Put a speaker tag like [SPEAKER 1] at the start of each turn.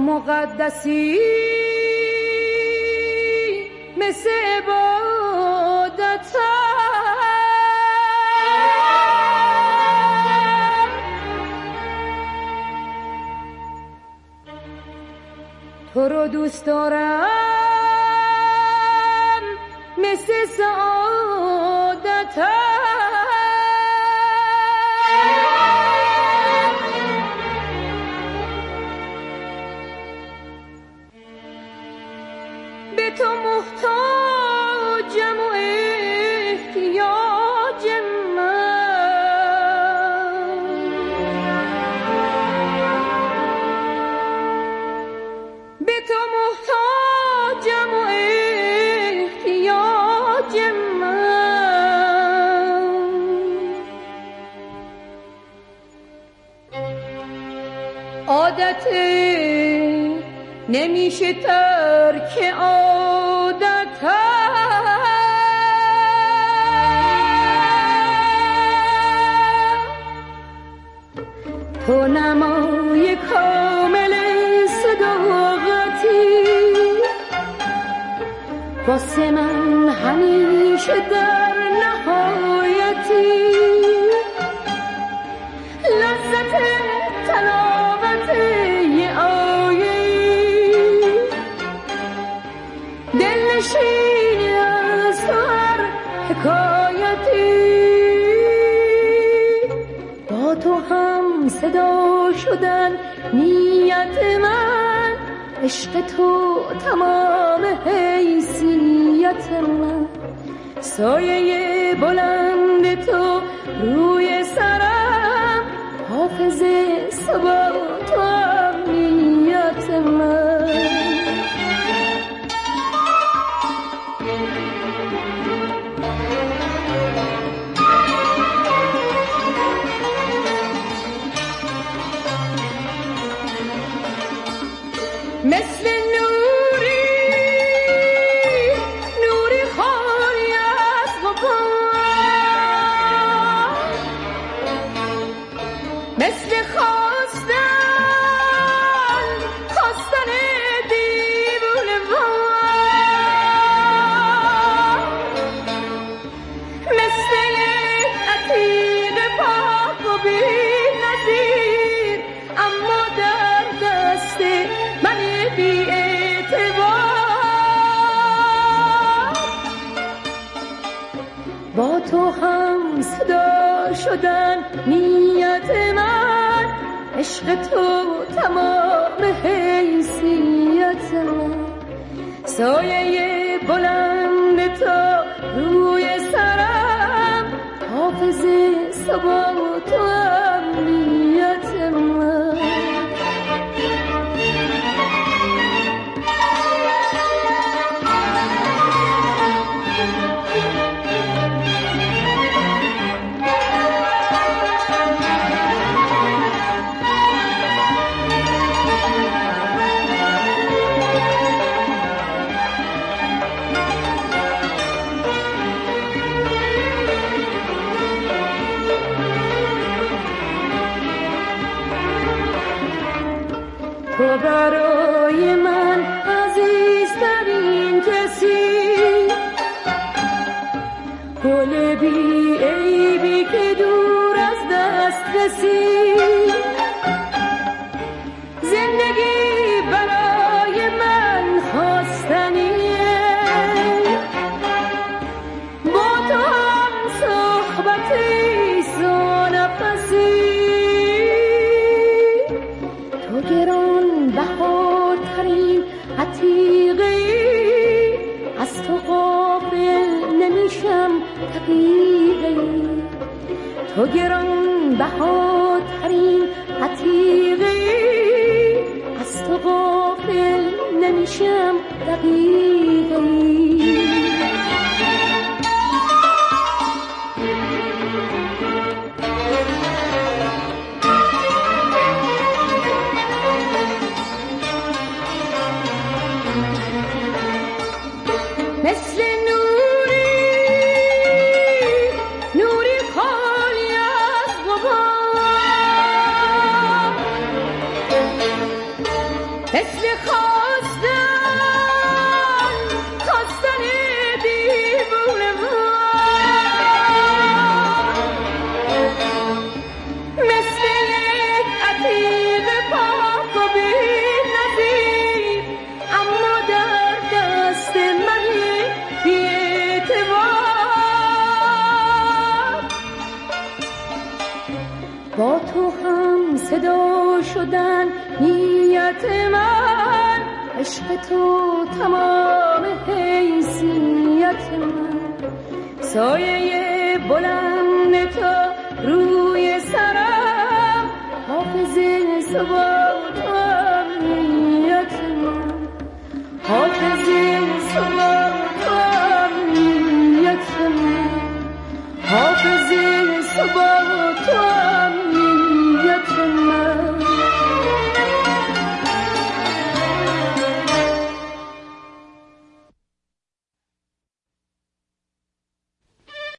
[SPEAKER 1] مقدسی مثل عبادت تو رو دوست دارم مثل سعادت به تو محتاجم و احتیاج من به تو محتاجم و احتیاج من عادت نمیشه ترک عادت تو نمای کامل صداقتی واسه من همیشه در نهایتی لذت تلاوت یه دلنشینی از هر حکایتی با تو هم صدا شدن نیت من عشق تو تمام حیثیت من سایه بلند تو روی سرم حافظ ثبات و امنیت من مثل نوری خالی از غبار مثل خواستن دیوونه وار مثل عتیق پاک و بی‌نظیر اما در دست من بی اعتبار با تو هم صدا شدن نیت من عشق تو تمام حیثیت من سایه بلند تو روی سرم حافظ ثبات و امنیت من تو برای من عزیزترین کسی گل بی عیبی که دور از دست رسید زندگی برای من خواستنیه با تو هم صحبتی سونفسی تو گران بهاترین عتیقی از تو غافل نمیشم دقیقی تو گران بهاترین عتیقی از تو غافل نمیشم دقیقی مثل نوری خالی از غبار مثل حیثیت من، عشق تو تمام حیثیت من. سایه بلند تو روی سرم، حافظ صبح